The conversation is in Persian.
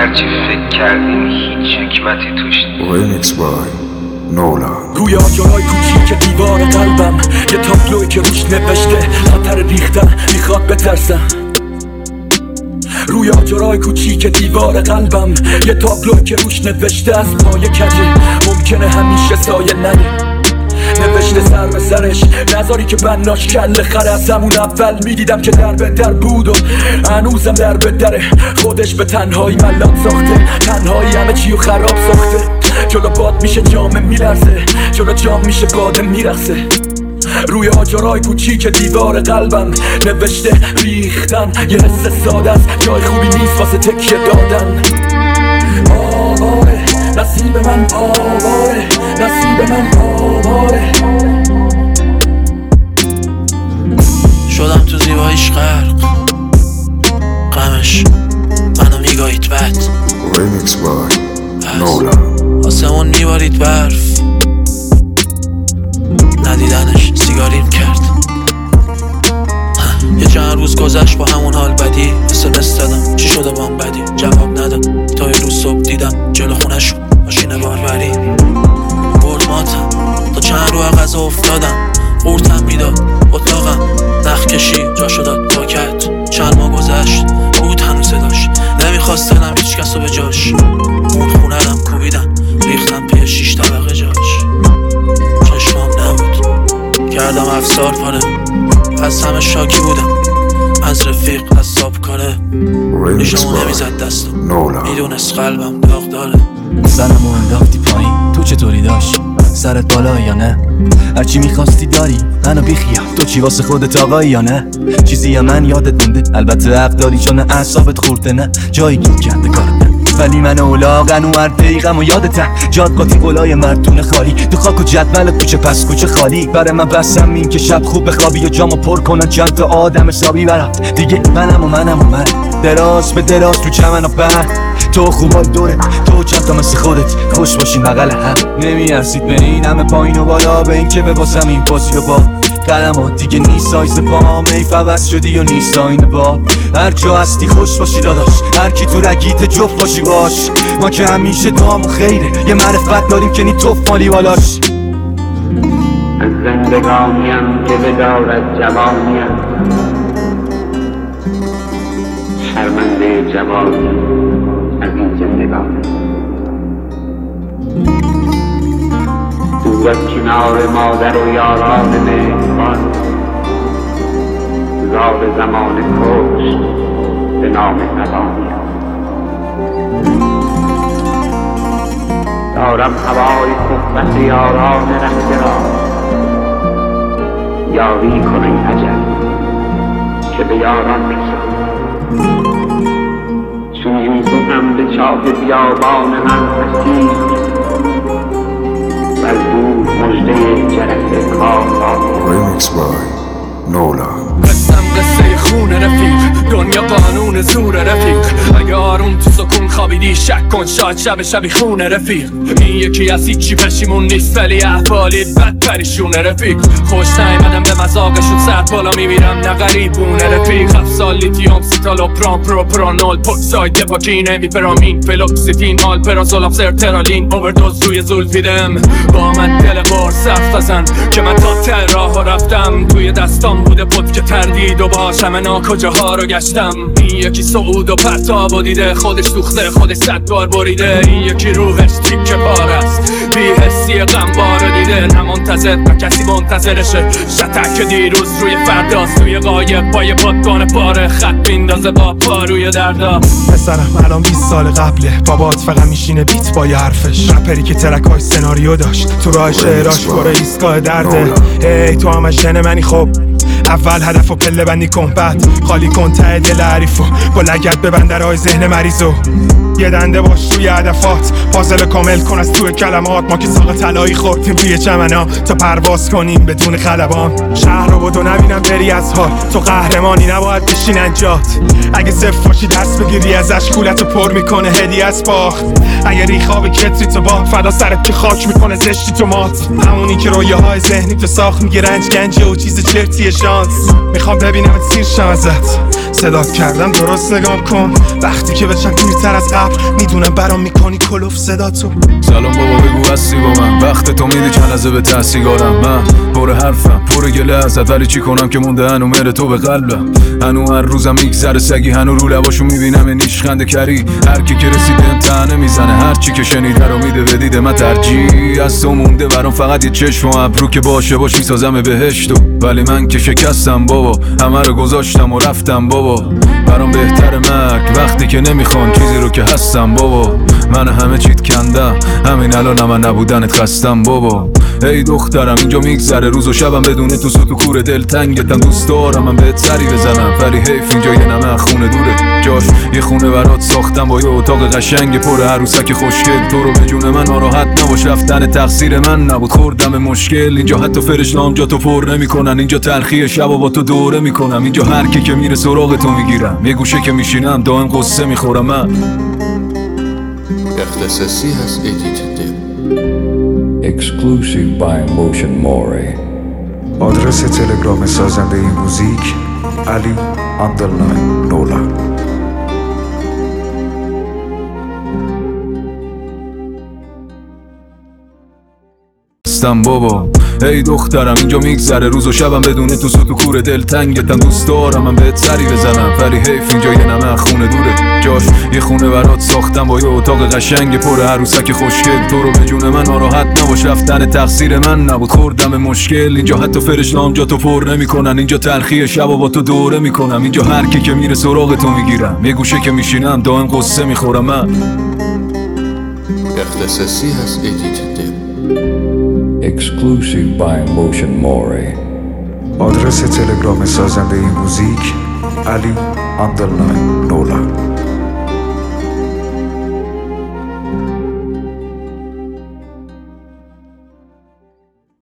هرچی فکر کردیم هیچ حکمتی توش نیست. ریمیکس بای نولان. روی آجرای کوچیک دیوار قلبم یه تابلوی که روش نوشته خطر ریختن میخواد بترسم. روی آجرای کوچیک دیوار قلبم یه تابلوی که روش نوشته از پای کجه ممکنه همیشه سایه نده. نوشته سر به سرش نذاری که بناش کله خره. از همون اول میدیدم که در به در بود و هنوزم در به دره. خودش به تنهایی ملام ساخته، تنهایی همه چیو خراب ساخته. جلو باد میشه جامه میلرزه، جلو جام میشه باده میرخصه. روی آجرای کوچیک دیوار قلبم نوشته ریختن یه حس ساده است، جای خوبی نیست واسه تکیه دادن. آواره نصیب من، آواره نصیب من، آواره. شدم تو زیباییش غرق، غمش منو میگاهید بد. ریمیکس بای نولان. آسمون میبارید برف، ندیدنش سیگاریم کرد. یه چند روز گذشت با همون حال بدی. SMS دادم چی شده بام بدی، جواب نداد. تا یه روز صبح دیدم جلو خونش ماشین باربری برد ماتم. تا چند رو غذا افتادم، قورتم میداد اتاقم، نخ کشی جاشو داد پاکت. چند ماه گذشت بود هنوز صداش، نمیخواست دلم هیچ کسو به جاش. اون خونه رم کوبیدم، ریختم پی 6 طبقه جاش. چشمام نبود کردم افسار پاره، از همه شاکی بودم، از رفیق از صاحب کاره. ریشمو نمیزد دستم، میدونست قلبم داغ داره. سرمو انداختی پایین، تو چطوری داشت؟ سرت بالا یا نه؟ هرچی میخواستی داری، منو بیخیال. تو چی واسه خودت آقایی یا نه؟ چیزی یا من یادت مونده؟ البته حق داری چون اعصابت خورده، نه جایی گیر کرده کارت نه. ولی من اولاغن و هر دقیقم و یادتم، جاد قاطی قلای مرتون خالی، تو خاک و جدول کوچه پس کوچه خالی. برای من بسم این که شب خوب بخوابی و جامو پر کنن چند تا آدم حسابی برات. دیگه منم و من دراز به دراز تو چمن و بر. تو خوبای دوره، تو چند تا مثل خودت خوش باشین بغل هم. نمیارسید به این همه پایین و بالا، به این که بباسم این بازی و با قدمات دیگه نیست سایز پام. حیف عوض شدی و نیست آینه با. هر جا هستی خوش باشی داداش، هر کی تو رگیت جفت باشی باش. ما که همیشه دعامون خیره، یه معرفت داریم که نی توف مالی بالاش. از زندگانیم که بدارد جوانیم، شرمنده جوانیم از این زندگانی. دور از کنار مادر و یاران مهربان، زاد زمان کشت به نام ندانیم. دارم هوای صحبت یاران رفته را، یاری کن ای اجل که به یاران رسد. چون یوسفم به چاه بیابان من رسید، و از دور مژده جرس کار. ریمیکس بای نولان. قصه خون رفیق، دنیا قانون زور رفیق. اگه آروم تو سکون خوابیدی شک کن، شاید شبی خون رفیق. این یکی از هیچی پشیمون نیست، ولی احوالیت بد پریشون رفیق. خوش نیمدم به مذاقشون، سر بالا میمیرم نه غریبونه رفیق. 7 سال لیتیوم سیتالو پرانول پوکساید پاکینه میپرامین فلوکسیتین آلپرازول افسرترالین اووردوز روی زولفیدم. با من دل بار صرف بزن که من تا ته راه رفتم. توی دستام بوده پد که تردید و باشم من کجاها رو گشتم. این یکی صعود و پرتاب و دیده، خودش دوخته خودش 100 بار بریده. این یکی روحش تیکه بار است، بی حسی غمبار دیده. نه منتظر و کسی منتظرشه، شتک دیروز روی فرداست. توی قایب با یه بادبان پاره، خط میندازه با پا روی دردا. پسرم الان 20 سال قبله، بابات فقط میشینه بیت با یه حرفش. رپری که ترکاش سناریو داشت، تو راه شعراش پر ایستگاه درده. ای تو هم ژن منی، خب اول هدفو پله بندی کن، بعد خالی کن ته دل حریفو. با لگد به بندرهای ذهن مریضو، یه دنده باش توی هدفات. پازل کامل کن از توی کلمات. ما که ساق طلایی خوردیم توی چمنا تا پرواز کنیم بدون خلبان. شهر رو بدو نبینم بری از حال، تو قهرمانی نباید بشین انجات. اگه صفر باشی دست بگیری ازش، کولتو پر میکنه هدیه از باخت. اگه ریخاب کتری تو با فدا سرت که خاک میکنه زشتی تو مات. همونی که رویاهای ذهنی تو ساخت، میگه رنج گنجه و چیز چرتیه شام. شانس میخوام ببینم سیر شم ازت صدات کردم درست نگام کن وقتی که بشم پیرتر از قبل میدونم برام میکنی کلوف صداتو سلام بابا بگو هستی با من وقت تو میدی چند لحظه به تحصیگارم من پر حرفم پر گله ازت ولی چی کنم که مونده هنو مره تو به قلبم هنو هر روزم میگذره سگی هنو رو لباشو میبینم نیشخنده کری هر کی که رسیده امتحانه میزنه هر چی که شنیده رو میده به دیده من ترجیح از تو مونده برام فقط یه چشم و ابرو که باشه باش میسازم بهشتو ولی من که شکستم بابا همه رو گذاشتم و رفتم بابا برام بهتر مرگ وقتی که نمیخوان چیزی رو که هستم بابا من همه چیت کندم همین الان من نبودنت خستم بابا ای دخترم اینجا میگذره روز و شبم بدون تو سوت و کور دلتنگتم دوست دارم من بهت سری بزنم ولی حیف اینجا یه نمه خونه دوره جاش یه خونه برات ساختم با یه اتاق قشنگ پر عروسک خوشگل تو رو به جون من ناراحت نباش رفتن تقصیر من نبود خوردم مشکل اینجا حتی فرشته‌ام جا تو پر نمیکنن اینجا تلخی شب و با تو دوره میکنم اینجا هر کی که میره سراغ تو میگیرم یه گوشه که میشینم دائم قصه میخورم من اختصاصی هست ایدیت Exclusive by Motion More. آدرس تلگرام سازنده این موزیک علی _ نولان بابا ای دخترم اینجا میگذره روز و شبم بدون تو سوت و کور دلتنگتم دوست دارم من بهت سری بزنم ولی حیف اینجا یه نمه خونه دوره جاش یه خونه برات ساختم با یه اتاق قشنگ پر عروسک خوشگل تو رو به جون من ناراحت نباش رفتن تقصیر من نبود خوردم مشکل اینجا حتی فرشته‌ام جا تو پر نمیکنن اینجا تلخی شب و با تو دوره میکنم اینجا هر کی که میره سراغ تو میگیرم یه گوشه که میشینم دائم قصه میخورم من اختصاصی هست ایدیت Exclusive by Motion More. آدرس تلگرام سازنده این موزیک علی _ نولان